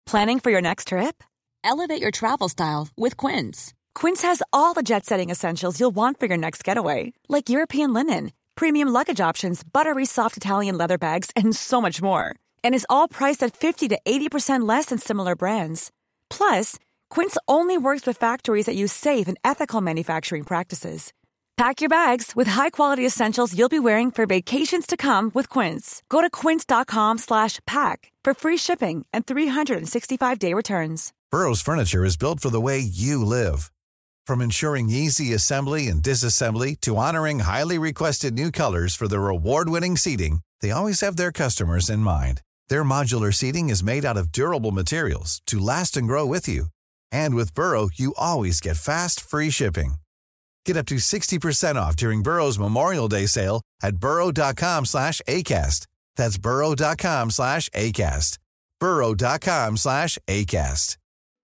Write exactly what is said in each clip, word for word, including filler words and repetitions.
Planning for your next trip? Elevate your travel style with Quince. Quince has all the jet-setting essentials you'll want for your next getaway, like European linen, premium luggage options, buttery soft Italian leather bags, and so much more. And is all priced at fifty to eighty percent less than similar brands. Plus, Quince only works with factories that use safe and ethical manufacturing practices. Pack your bags with high-quality essentials you'll be wearing for vacations to come with Quince. Go to quince.com slash pack for free shipping and three sixty-five day returns. Burrow's furniture is built for the way you live. From ensuring easy assembly and disassembly to honoring highly requested new colors for their award-winning seating, they always have their customers in mind. Their modular seating is made out of durable materials to last and grow with you. And with Burrow, you always get fast, free shipping. Get up to sixty percent off during Burrow's Memorial Day sale at burrow.com slash ACAST. That's burrow.com slash ACAST. burrow.com slash ACAST.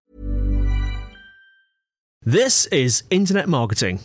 This is Internet Marketing.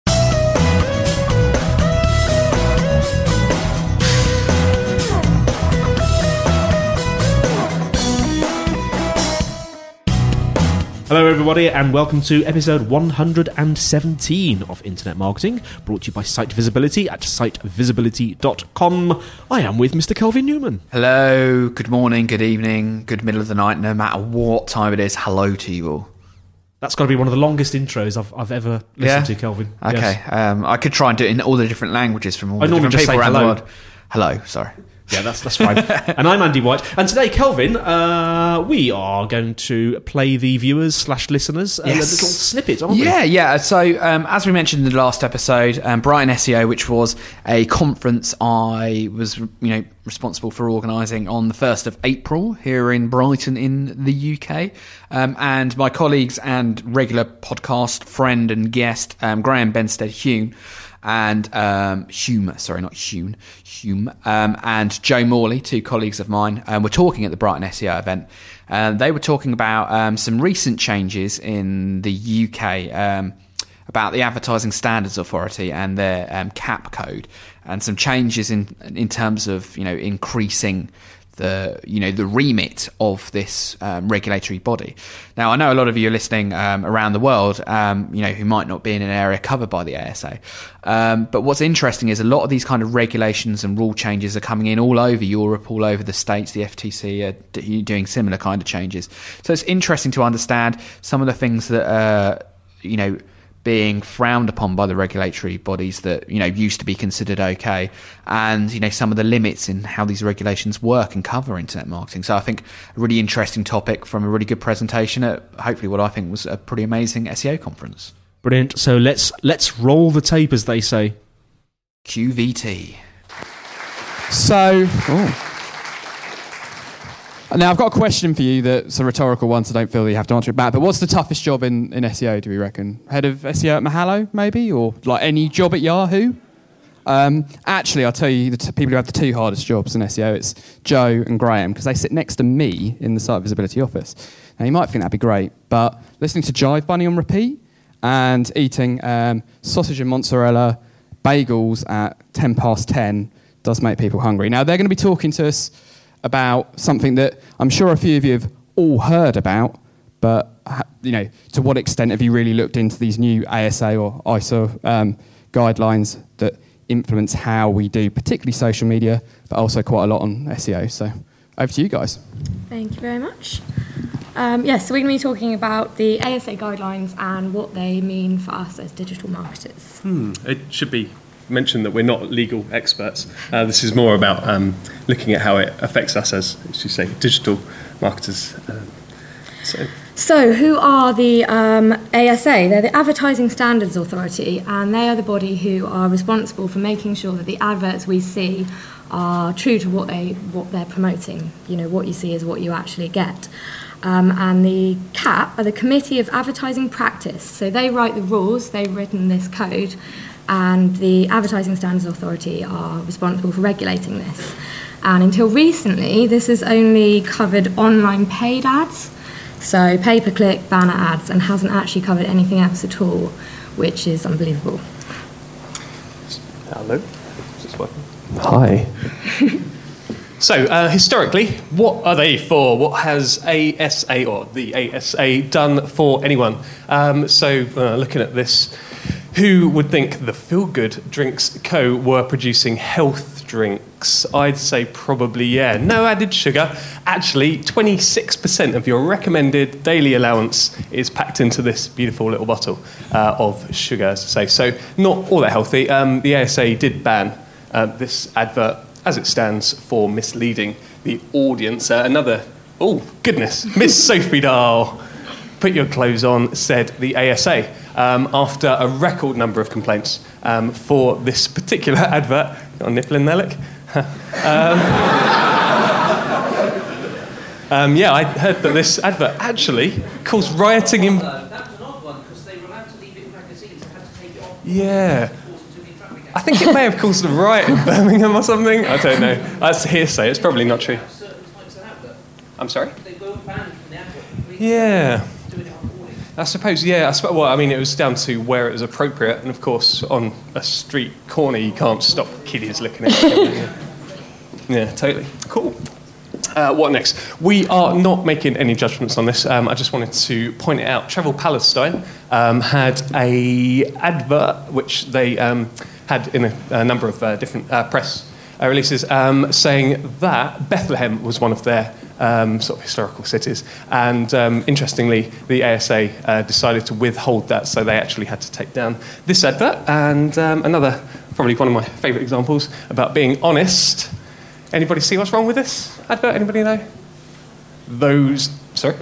Hello everybody and welcome to episode one hundred seventeen of Internet Marketing, brought to you by Site Visibility at site visibility dot com. I am with Mister Kelvin Newman. Hello, good morning, good evening, good middle of the night, no matter what time it is, hello to you all. That's got to be one of the longest intros I've, I've ever listened yeah? to, Kelvin. Okay, yes. um, I could try and do it in all the different languages from all I the different just people say around hello. the world. Hello, sorry. Yeah, that's that's fine. And I'm Andy White. And today, Kelvin, uh, we are going to play the viewers slash listeners a Yes. little snippet, aren't we? Yeah, yeah. So, um, as we mentioned in the last episode, um, Brighton S E O, which was a conference I was, you know, responsible for organising on the first of April here in Brighton in the U K. Um, and my colleagues and regular podcast friend and guest, um, Graham Benstead-Hume, and um, Hume, sorry, not Hume, Hume, um, and Joe Morley, two colleagues of mine, um, were talking at the Brighton S E O event. And they were talking about um, some recent changes in the U K um, about the Advertising Standards Authority and their um, C A P code, and some changes in in terms of, you know, increasing the you know the remit of this um, regulatory body. Now, I know a lot of you are listening um, around the world, um, you know, who might not be in an area covered by the A S A. Um, but what's interesting is a lot of these kind of regulations and rule changes are coming in all over Europe, all over the States. The F T C are d- doing similar kind of changes. So it's interesting to understand some of the things that are, you know, being frowned upon by the regulatory bodies that, you know, used to be considered okay, and, you know, some of the limits in how these regulations work and cover internet marketing. So I think a really interesting topic from a really good presentation at hopefully what I think was a pretty amazing S E O conference. Brilliant. So let's let's roll the tape, as they say. Q V T. So, oh. Now I've got a question for you that's a rhetorical one, so don't feel that you have to answer it back. But what's the toughest job in, in S E O, do we reckon? Head of S E O at Mahalo, maybe? Or like any job at Yahoo? Um, actually, I'll tell you the t- people who have the two hardest jobs in S E O, it's Joe and Graham, because they sit next to me in the Site Visibility office. Now, you might think that'd be great, but listening to Jive Bunny on repeat and eating um, sausage and mozzarella bagels at ten past ten does make people hungry. Now, they're going to be talking to us about something that I'm sure a few of you have all heard about, but, you know, to what extent have you really looked into these new A S A or I S O um, guidelines that influence how we do, particularly social media, but also quite a lot on S E O. So over to you guys. Thank you very much. Um, yes, so we're going to be talking about the A S A guidelines and what they mean for us as digital marketers. Hmm. It should be mentioned that we're not legal experts. Uh, this is more about um, looking at how it affects us as, as you say, digital marketers. Um, so. So, who are the um, A S A? They're the Advertising Standards Authority, and they are the body who are responsible for making sure that the adverts we see are true to what they what they're promoting. You know, what you see is what you actually get. Um, and the C A P are the Committee of Advertising Practice. So they write the rules. They've written this code, and the Advertising Standards Authority are responsible for regulating this. And until recently, this has only covered online paid ads. So pay-per-click, banner ads, and hasn't actually covered anything else at all, which is unbelievable. Hello, is this working? Hi. So, uh, historically, what are they for? What has A S A, or the A S A, done for anyone? Um, so, uh, looking at this, who would think the Feel Good Drinks Co. were producing health drinks? I'd say probably, yeah. No added sugar. Actually, twenty-six percent of your recommended daily allowance is packed into this beautiful little bottle uh, of sugar, as I say. So, not all that healthy. Um, the A S A did ban uh, this advert, as it stands for misleading the audience. Uh, another, oh goodness, Miss Sophie Dahl, put your clothes on, said the A S A, um, after a record number of complaints um, for this particular advert. Got a nipple in there, look. um, um, yeah, I heard that this advert actually caused rioting in... That was an odd one, because they were allowed to leave it in magazines and had to take it off. Yeah. I think it may have caused a riot in Birmingham or something. I don't know. That's hearsay. It's probably not true. I'm sorry? They weren't banned from the advert. Yeah. I suppose, yeah. I suppose, well, I mean, it was down to where it was appropriate. And, of course, on a street corner, you can't stop kiddies looking at it. Yeah. Yeah, totally. Cool. Uh, what next? We are not making any judgments on this. Um, I just wanted to point it out. Travel Palestine um, had a advert which they... Um, had in a, a number of uh, different uh, press uh, releases, um, saying that Bethlehem was one of their um, sort of historical cities. And um, interestingly, the A S A uh, decided to withhold that, so they actually had to take down this advert. And um, another, probably one of my favourite examples about being honest. Anybody see what's wrong with this advert? Anybody know? Those, sorry?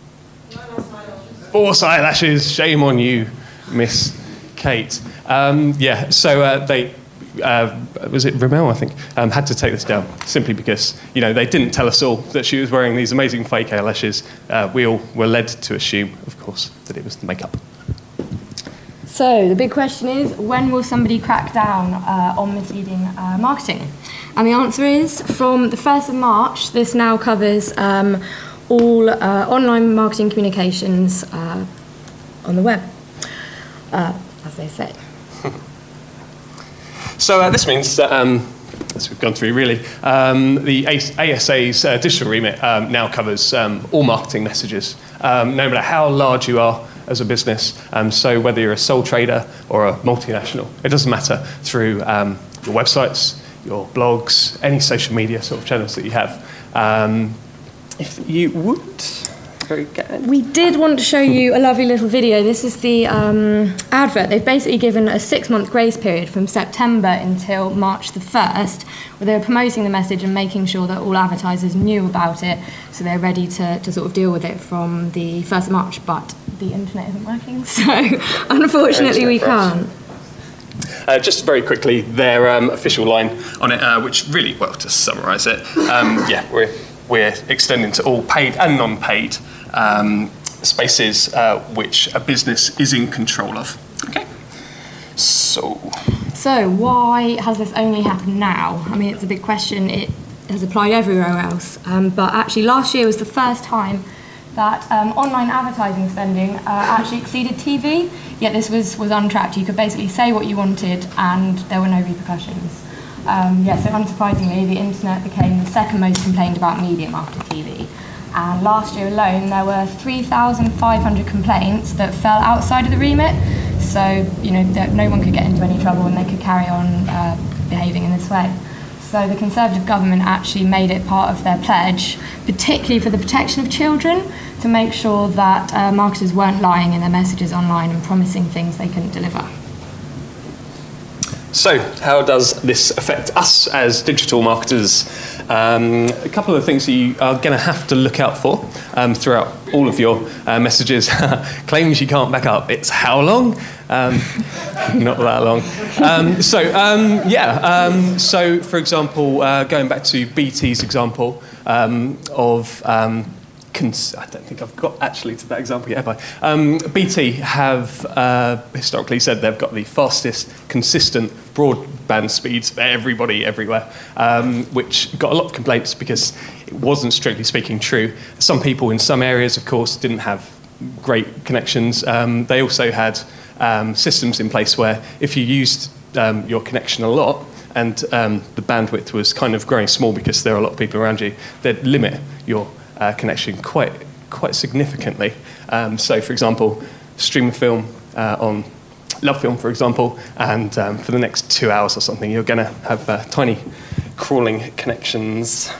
False eyelashes. Shame on you, Miss Kate. Um, yeah, so uh, they, uh, was it Rimmel, I think, um, had to take this down simply because, you know, they didn't tell us all that she was wearing these amazing fake eyelashes. Uh, we all were led to assume, of course, that it was makeup. So the big question is, when will somebody crack down uh, on misleading uh, marketing? And the answer is, from the first of March, this now covers um, all uh, online marketing communications uh, on the web, uh, as they say. So uh, this means that, um, as we've gone through really, um, the A S A's uh, digital remit um, now covers um, all marketing messages, um, no matter how large you are as a business. Um, so whether you're a sole trader or a multinational, it doesn't matter, through um, your websites, your blogs, any social media sort of channels that you have. Um, if you would... Very good. We did want to show you a lovely little video. This is the um, advert. They've basically given a six-month grace period from September until March the first, where they were promoting the message and making sure that all advertisers knew about it, so they're ready to, to sort of deal with it from the first of March. But the internet isn't working, so unfortunately we can't. Uh, just very quickly, their um, official line on it, uh, which really, well, to summarise it, um, yeah, we're we're extending to all paid and non-paid um, spaces uh, which a business is in control of. Okay. So. So why has this only happened now? I mean, it's a big question. It has applied everywhere else, um, but actually last year was the first time that um, online advertising spending uh, actually exceeded T V. Yet this was was untracked. You could basically say what you wanted, and there were no repercussions. Um, yeah, so unsurprisingly, the internet became the second most complained about medium after T V. And last year alone, there were three thousand five hundred complaints that fell outside of the remit. So, you know, that no one could get into any trouble and they could carry on uh, behaving in this way. So the Conservative government actually made it part of their pledge, particularly for the protection of children, to make sure that uh, marketers weren't lying in their messages online and promising things they couldn't deliver. So, how does this affect us as digital marketers? Um, a couple of things that you are going to have to look out for um, throughout all of your uh, messages. Claims you can't back up. It's how long? Um, not that long. Um, so, um, yeah. Um, so, for example, uh, going back to B T's example um, of... Um, I don't think I've got actually to that example yet, have I? Um, B T have uh, historically said they've got the fastest, consistent broadband speeds for everybody everywhere, um, which got a lot of complaints because it wasn't strictly speaking true. Some people in some areas, of course, didn't have great connections. Um, they also had um, systems in place where if you used um, your connection a lot, and um, the bandwidth was kind of growing small because there are a lot of people around you, they'd limit your uh, connection quite quite significantly. Um, so, for example, stream a film uh, on Love Film, for example, and um, for the next two hours or something, you're going to have uh, tiny crawling connections.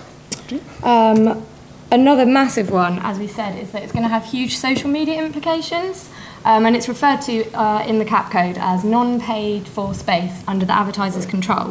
Um, another massive one, as we said, is that it's going to have huge social media implications. Um, and it's referred to uh, in the cap code as non-paid for space under the advertiser's control.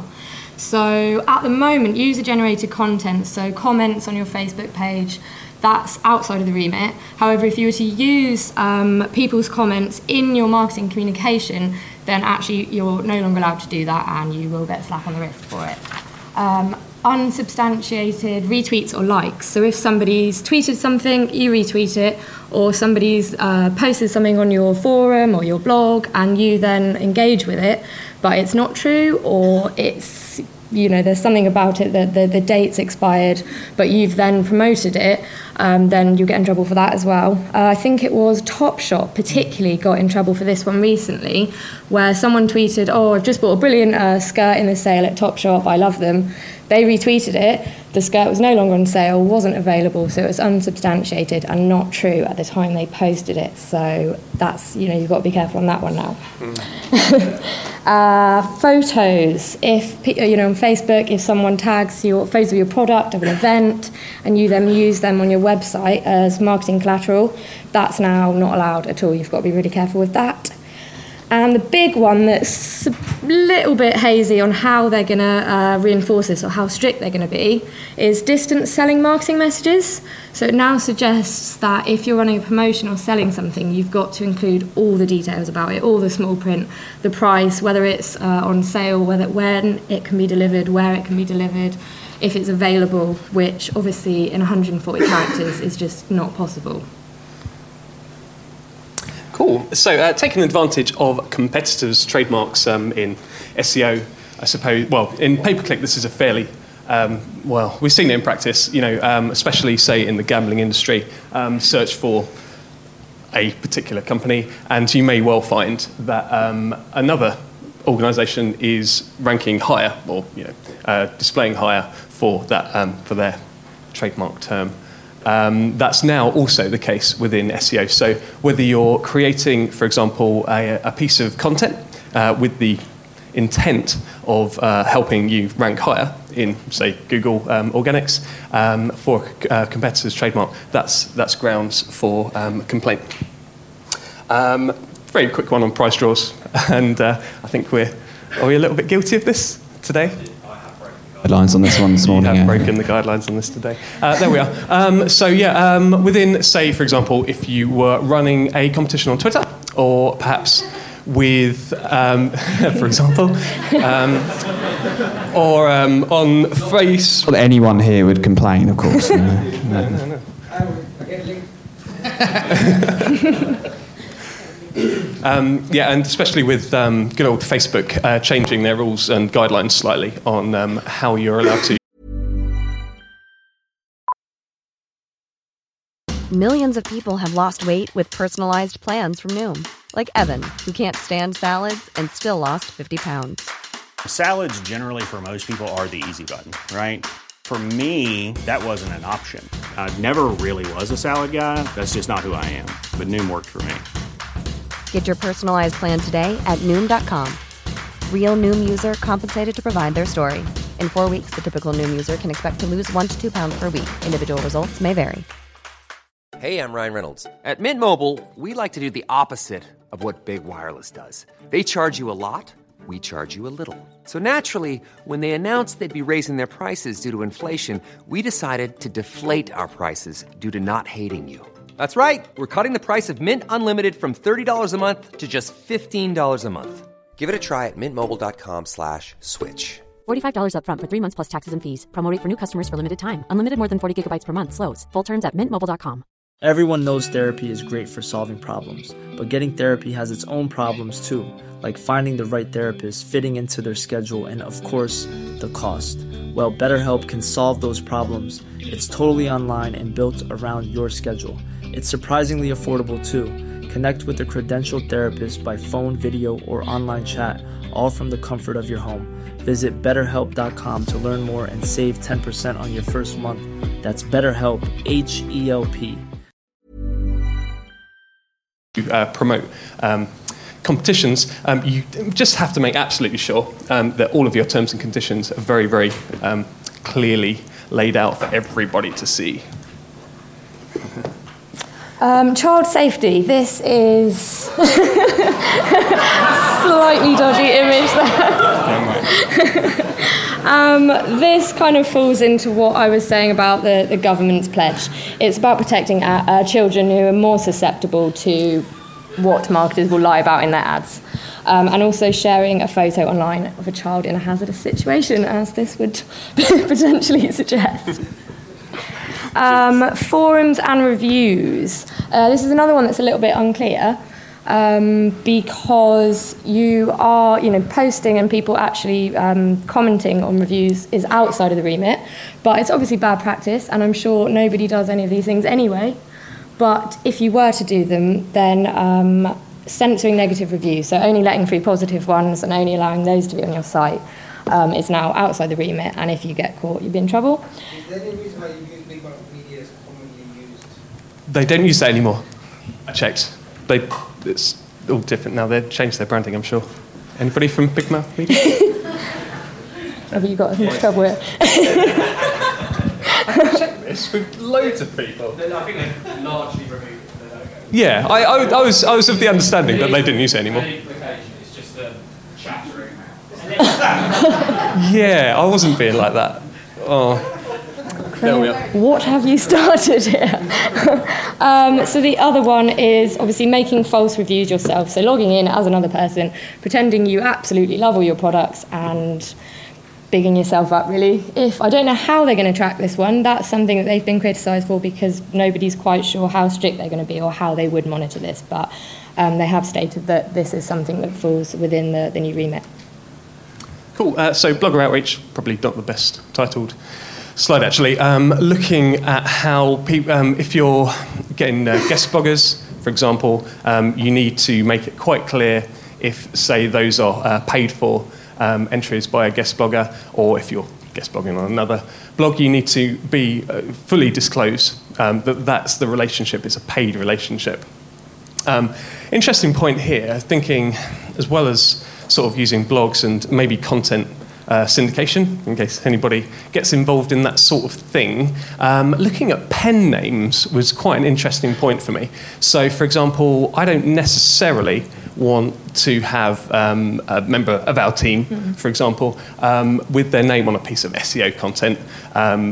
So at the moment, user-generated content, so comments on your Facebook page, that's outside of the remit. However, if you were to use um, people's comments in your marketing communication, then actually you're no longer allowed to do that and you will get a slap on the wrist for it. Um, unsubstantiated retweets or likes. So if somebody's tweeted something, you retweet it, or somebody's uh, posted something on your forum or your blog and you then engage with it, but it's not true, or it's, you know, there's something about it that the, the date's expired, but you've then promoted it, um, then you'll get in trouble for that as well. Uh, I think it was Topshop particularly got in trouble for this one recently, where someone tweeted, oh, I've just bought a brilliant uh, skirt in the sale at Topshop, I love them. They retweeted it, the skirt was no longer on sale, wasn't available, so it was unsubstantiated and not true at the time they posted it. So that's, you know, you've got to be careful on that one now. Mm. uh, photos. If, you know, on Facebook, if someone tags your photos of your product, of an event, and you then use them on your website as marketing collateral, that's now not allowed at all. You've got to be really careful with that. And the big one that's a little bit hazy on how they're going to uh, reinforce this or how strict they're going to be is distance selling marketing messages. So it now suggests that if you're running a promotion or selling something, you've got to include all the details about it, all the small print, the price, whether it's uh, on sale, whether when it can be delivered, where it can be delivered, if it's available, which obviously in one hundred forty characters is just not possible. Cool. So, uh, taking advantage of competitors' trademarks um, in S E O, I suppose. Well, in pay-per-click, this is a fairly um, well. We've seen it in practice. You know, um, especially say in the gambling industry. Um, search for a particular company, and you may well find that um, another organisation is ranking higher, or you know, uh, displaying higher for that um, for their trademark term. Um, that's now also the case within S E O. So whether you're creating, for example, a, a piece of content uh, with the intent of uh, helping you rank higher in, say, Google um, Organics um, for a uh, competitor's trademark, that's that's grounds for um, complaint. Um, very quick one on price draws, and uh, I think we're are we a little bit guilty of this today? Guidelines on this one this morning. You have yeah. broken the guidelines on this today. Uh, there we are. Um, so yeah, um, within, say, for example, if you were running a competition on Twitter, or perhaps with, um, for example, um, or um, on Face. Well, anyone here would complain, of course. no, no, no. no. Um, yeah, and especially with um, good old Facebook uh, changing their rules and guidelines slightly on um, how you're allowed to. Millions of people have lost weight with personalized plans from Noom. Like Evan, who can't stand salads and still lost fifty pounds. Salads generally for most people are the easy button, right? For me, that wasn't an option. I never really was a salad guy. That's just not who I am. But Noom worked for me. Get your personalized plan today at Noom dot com. Real Noom user compensated to provide their story. In four weeks, the typical Noom user can expect to lose one to two pounds per week. Individual results may vary. Hey, I'm Ryan Reynolds. At Mint Mobile, we like to do the opposite of what Big Wireless does. They charge you a lot, we charge you a little. So naturally, when they announced they'd be raising their prices due to inflation, we decided to deflate our prices due to not hating you. That's right. We're cutting the price of Mint Unlimited from thirty dollars a month to just fifteen dollars a month. Give it a try at mintmobile.com slash switch. forty-five dollars up front for three months plus taxes and fees. Promo rate for new customers for limited time. Unlimited more than forty gigabytes per month. Slows full terms at mint mobile dot com. Everyone knows therapy is great for solving problems, but getting therapy has its own problems too, like finding the right therapist, fitting into their schedule, and of course, the cost. Well, BetterHelp can solve those problems. It's totally online and built around your schedule. It's surprisingly affordable too. Connect with a credentialed therapist by phone, video, or online chat, all from the comfort of your home. Visit better help dot com to learn more and save ten percent on your first month. That's BetterHelp, H E L P. Uh, promote um, competitions, um, you just have to make absolutely sure um, that all of your terms and conditions are very, very um, clearly laid out for everybody to see. Um, child safety. This is slightly dodgy image there. um, this kind of falls into what I was saying about the, the government's pledge. It's about protecting our, our children who are more susceptible to what marketers will lie about in their ads. Um, and also sharing a photo online of a child in a hazardous situation, as this would potentially suggest. Um, forums and reviews. Uh, this is another one that's a little bit unclear um, because you are, you know, posting and people actually um, commenting on reviews is outside of the remit, but it's obviously bad practice, and I'm sure nobody does any of these things anyway. But if you were to do them, then um, censoring negative reviews, so only letting through positive ones and only allowing those to be on your site, um, is now outside the remit, and if you get caught, you'll be in trouble. Is there any reason why you use big bulk media as commonly used? They don't use that anymore. I checked. They, it's all different now. They've changed their branding, I'm sure. Anybody from Big Mouth Media? Have you got into trouble with I've checked this with loads of people. No, I think they've largely removed the logo. Yeah, I, I, I was I was of the understanding that they didn't use it anymore. It's just a chat room. Yeah, I wasn't being like that. Oh. There we are. What have you started here? um, so the other one is obviously making false reviews yourself. So logging in as another person, pretending you absolutely love all your products and bigging yourself up, really. If I don't know how they're going to track this one, that's something that they've been criticised for because nobody's quite sure how strict they're going to be or how they would monitor this. But um, they have stated that this is something that falls within the, the new remit. Cool. Uh, so Blogger Outreach, probably not the best titled slide actually. Um, looking at how people, um, if you're getting uh, guest bloggers, for example, um, you need to make it quite clear if, say, those are uh, paid for um, entries by a guest blogger, or if you're guest blogging on another blog, you need to be uh, fully disclose um, that that's the relationship, it's a paid relationship. Um, interesting point here, thinking as well as sort of using blogs and maybe content Uh, syndication, in case anybody gets involved in that sort of thing. Um, looking at pen names was quite an interesting point for me. So, for example, I don't necessarily want to have um, a member of our team, mm-hmm. for example, um, with their name on a piece of S E O content. Um,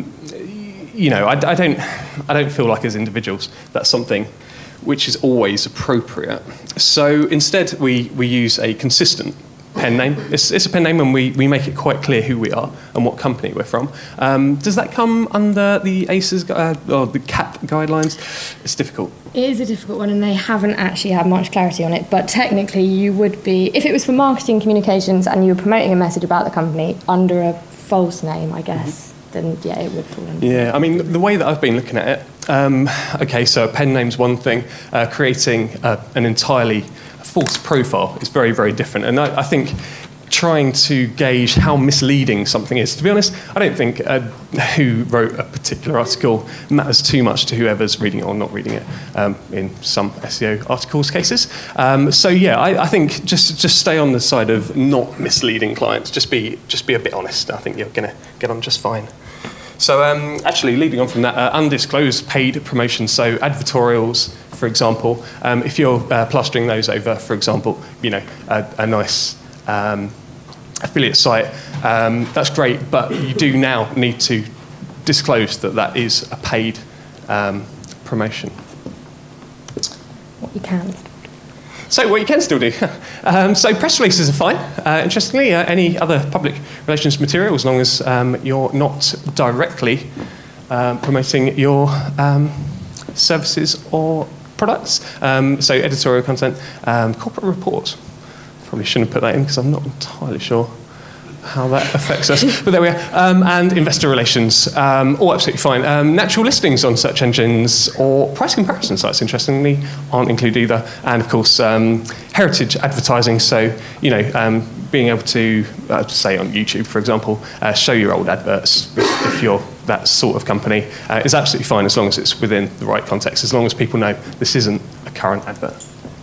you know, I, I don't, I don't feel like as individuals that's something which is always appropriate. So instead, we we use a consistent pen name. It's, it's a pen name and we, we make it quite clear who we are and what company we're from. Um, does that come under the A C E S uh, or the C A P guidelines? It's difficult. It is a difficult one and they haven't actually had much clarity on it, but technically you would be, if it was for marketing communications and you were promoting a message about the company under a false name, I guess, mm-hmm. then yeah, it would fall under. Yeah, I mean, the way that I've been looking at it, um, okay, so a pen name's one thing, uh, creating uh, an entirely false profile is very, very different. And I, I think trying to gauge how misleading something is, to be honest, I don't think uh, who wrote a particular article matters too much to whoever's reading it or not reading it um, in some S E O articles cases. Um, so yeah, I, I think just just stay on the side of not misleading clients. Just be just be a bit honest. I think you're going to get on just fine. So um, actually, leading on from that, uh, undisclosed paid promotions, so advertorials, for example, um, if you're uh, plastering those over, for example, you know, a, a nice um, affiliate site, um, that's great, but you do now need to disclose that that is a paid um, promotion. What you can. So what you can still do. um, so press releases are fine. Uh, interestingly, uh, any other public relations material, as long as um, you're not directly um, promoting your um, services or products. Um, so editorial content, um, corporate reports. Probably shouldn't put that in because I'm not entirely sure how that affects us. But there we are. Um, and investor relations, um, all absolutely fine. Um, natural listings on search engines or price comparison sites, interestingly, aren't included either. And of course, um, heritage advertising. So, you know, um, being able to, uh, say on YouTube, for example, uh, show your old adverts if, if you're that sort of company uh, is absolutely fine as long as it's within the right context, as long as people know this isn't a current advert.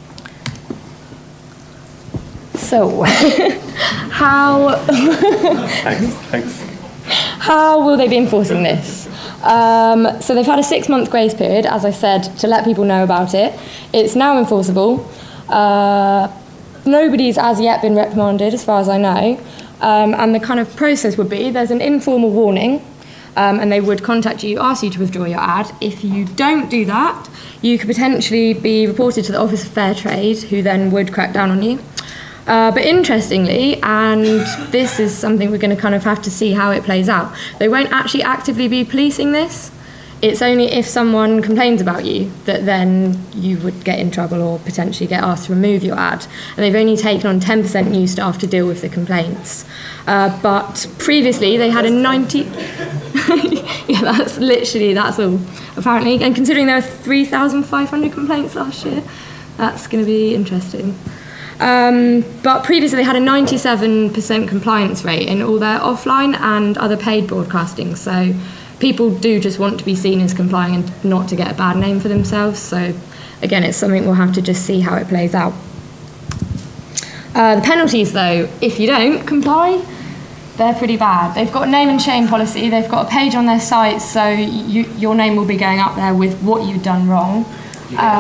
So, how thanks, thanks. how will they be enforcing this? Um, so they've had a six-month grace period, as I said, to let people know about it. It's now enforceable. Uh, nobody's as yet been reprimanded, as far as I know. Um, and the kind of process would be, there's an informal warning, um, and they would contact you, ask you to withdraw your ad. If you don't do that, you could potentially be reported to the Office of Fair Trade, who then would crack down on you. Uh, but interestingly, and this is something we're going to kind of have to see how it plays out, they won't actually actively be policing this. It's only if someone complains about you that then you would get in trouble or potentially get asked to remove your ad. And they've only taken on ten percent new staff to deal with the complaints. Uh, but previously they had a ninety... yeah, that's literally, that's all, apparently. And considering there were three thousand five hundred complaints last year, that's going to be interesting. Um, but previously they had a ninety-seven percent compliance rate in all their offline and other paid broadcasting. So people do just want to be seen as complying and not to get a bad name for themselves. So again, it's something we'll have to just see how it plays out. Uh, the penalties, though, if you don't comply, they're pretty bad. They've got a name and shame policy. They've got a page on their site, so you, your name will be going up there with what you've done wrong. Um, no,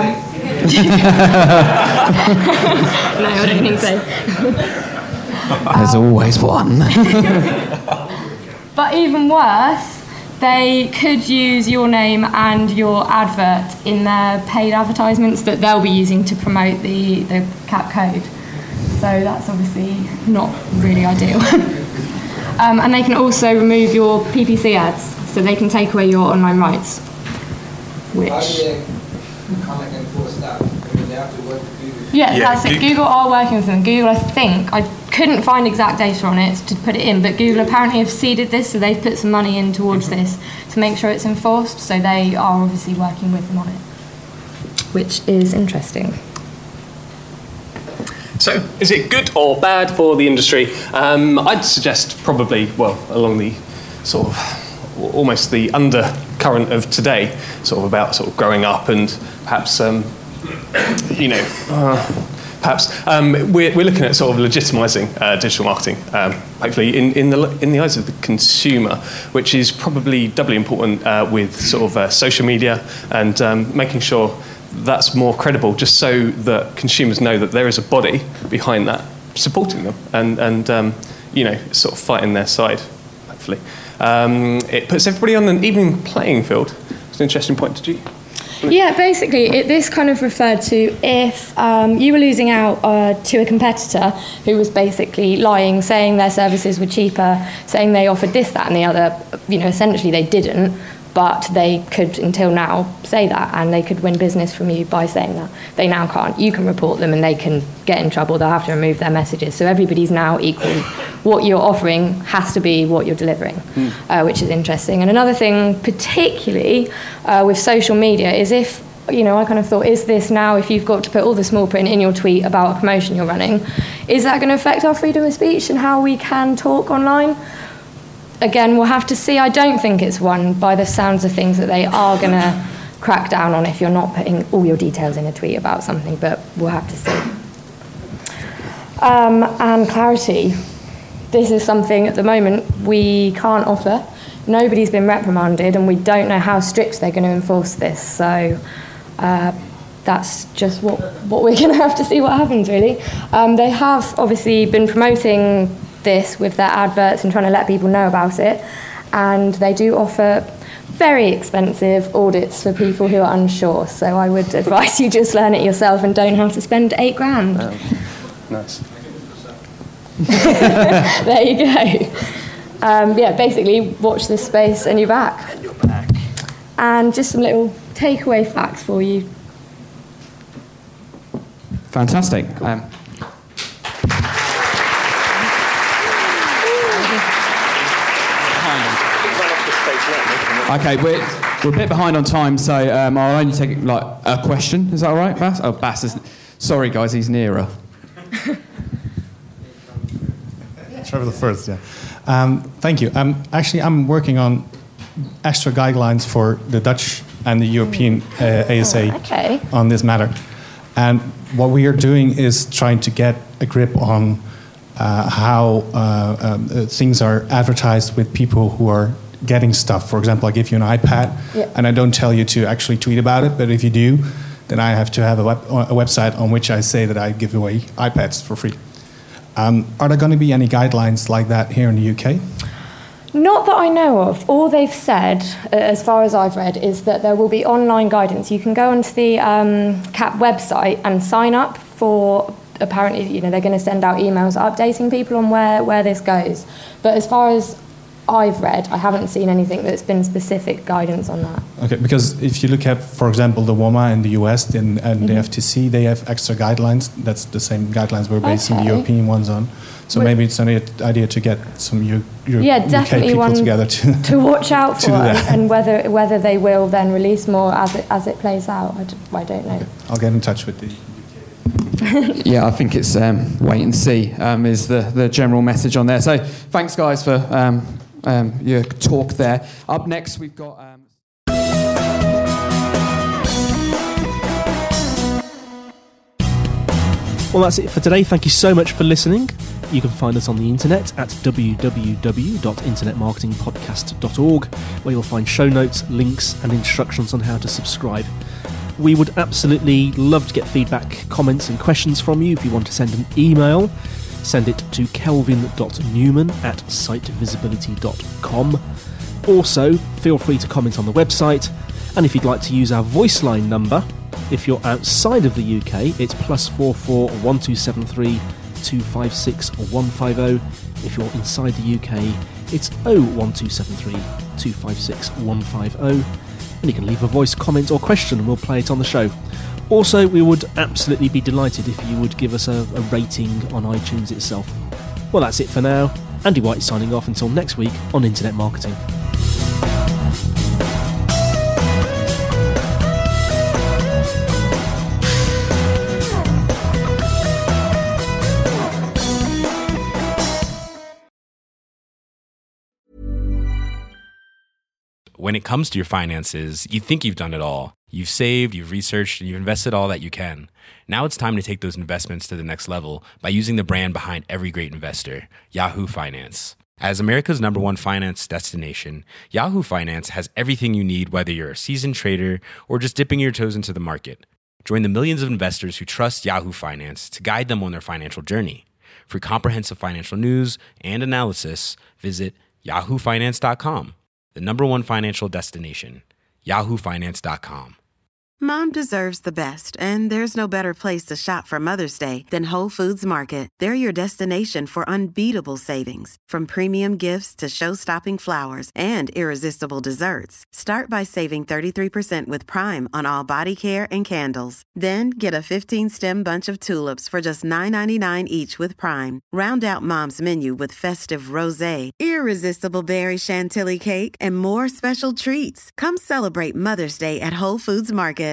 I don't think so. There's always one. But even worse, they could use your name and your advert in their paid advertisements that they'll be using to promote the, the C A P code. So that's obviously not really ideal. um, and they can also remove your P P C ads, so they can take away your online rights. Which... Can't they enforce that? I mean, they have to work with Google. Yeah, yeah, that's it. Google are working with them. Google, I think, I couldn't find exact data on it to put it in, but Google apparently have seeded this, so they've put some money in towards mm-hmm. this to make sure it's enforced, so they are obviously working with them on it, which is interesting. So, is it good or bad for the industry? Um, I'd suggest probably, well, along the sort of almost the undercurrent of today, sort of about sort of growing up and perhaps, um, you know, uh, perhaps um, we're, we're looking at sort of legitimising uh, digital marketing, um, hopefully in, in the in the eyes of the consumer, which is probably doubly important uh, with sort of uh, social media and um, making sure that's more credible, just so that consumers know that there is a body behind that supporting them and and um, you know, sort of fighting their side, hopefully. Um, it puts everybody on an even playing field. It's an interesting point, did you? Yeah, basically, it, this kind of referred to if um, you were losing out uh, to a competitor who was basically lying, saying their services were cheaper, saying they offered this, that, and the other. You know, essentially they didn't, but they could until now say that, and they could win business from you by saying that. They now can't. You can report them, and they can get in trouble. They'll have to remove their messages. So everybody's now equal. What you're offering has to be what you're delivering, mm. uh, which is interesting. And another thing, particularly uh, with social media, is if, you know, I kind of thought, is this now, if you've got to put all the small print in your tweet about a promotion you're running, is that going to affect our freedom of speech and how we can talk online? Again, we'll have to see. I don't think it's one, by the sounds of things, that they are going to crack down on if you're not putting all your details in a tweet about something, but we'll have to see. Um, and clarity. This is something at the moment we can't offer. Nobody's been reprimanded, and we don't know how strict they're going to enforce this. So uh, that's just what, what we're going to have to see what happens, really. Um, they have obviously been promoting this with their adverts and trying to let people know about it, and they do offer very expensive audits for people who are unsure, so I would advise you just learn it yourself and don't have to spend eight grand. Oh, nice. There you go. Um, yeah, basically watch this space and you're back. And you're back. And just some little takeaway facts for you. Fantastic. Um, Okay, we're, we're a bit behind on time, so um, I'll only take like a question. Is that all right, Bass? Oh, Bass is... Sorry, guys, he's nearer. Trevor the first, yeah. Um, thank you. Um, actually, I'm working on extra guidelines for the Dutch and the European uh, A S A Oh, okay. on this matter. And what we are doing is trying to get a grip on uh, how uh, um, uh, things are advertised with people who are getting stuff. For example, I give you an iPad, Yeah. and I don't tell you to actually tweet about it, but if you do, then I have to have a, web, a website on which I say that I give away iPads for free. Um, are there going to be any guidelines like that here in the U K? Not that I know of. All they've said, uh, as far as I've read, is that there will be online guidance. You can go onto the um, C A P website and sign up for, apparently, you know, they're going to send out emails updating people on where, where this goes. But as far as I've read, I haven't seen anything that's been specific guidance on that. Okay, because if you look at, for example, the WOMA in the U S and, and Mhm. the F T C, they have extra guidelines. That's the same guidelines we're basing the Okay. European ones on. So Well- maybe it's an idea to get some U, U, Yeah, U K definitely people one together to to watch out to for, do and, that. and whether whether they will then release more as it as it plays out. I, d- I don't know. I'll get in touch with the. Yeah, I think it's um, wait and see um, is the, the general message on there. So thanks, guys, for um, um, your talk there. Up next, we've got... Um Well, that's it for today. Thank you so much for listening. You can find us on the internet at w w w dot internet marketing podcast dot org, where you'll find show notes, links, and instructions on how to subscribe. We would absolutely love to get feedback, comments, and questions from you. If you want to send an email, send it to kelvin dot newman at site visibility dot com. Also, feel free to comment on the website, and if you'd like to use our voice line number, if you're outside of the U K, it's plus four four one two seven three two five six one five zero. If you're inside the U K, it's oh one two seven three two five six one five zero. And you can leave a voice comment or question and we'll play it on the show. Also, we would absolutely be delighted if you would give us a, a rating on iTunes itself. Well, that's it for now. Andy White signing off until next week on Internet Marketing. When it comes to your finances, you think you've done it all. You've saved, you've researched, and you've invested all that you can. Now it's time to take those investments to the next level by using the brand behind every great investor, Yahoo Finance. As America's number one finance destination, Yahoo Finance has everything you need, whether you're a seasoned trader or just dipping your toes into the market. Join the millions of investors who trust Yahoo Finance to guide them on their financial journey. For comprehensive financial news and analysis, visit yahoo finance dot com. The number one financial destination, yahoo finance dot com. Mom deserves the best, and there's no better place to shop for Mother's Day than Whole Foods Market. They're your destination for unbeatable savings, from premium gifts to show-stopping flowers and irresistible desserts. Start by saving thirty-three percent with Prime on all body care and candles. Then get a fifteen-stem bunch of tulips for just nine ninety-nine each with Prime. Round out Mom's menu with festive rosé, irresistible berry chantilly cake, and more special treats. Come celebrate Mother's Day at Whole Foods Market.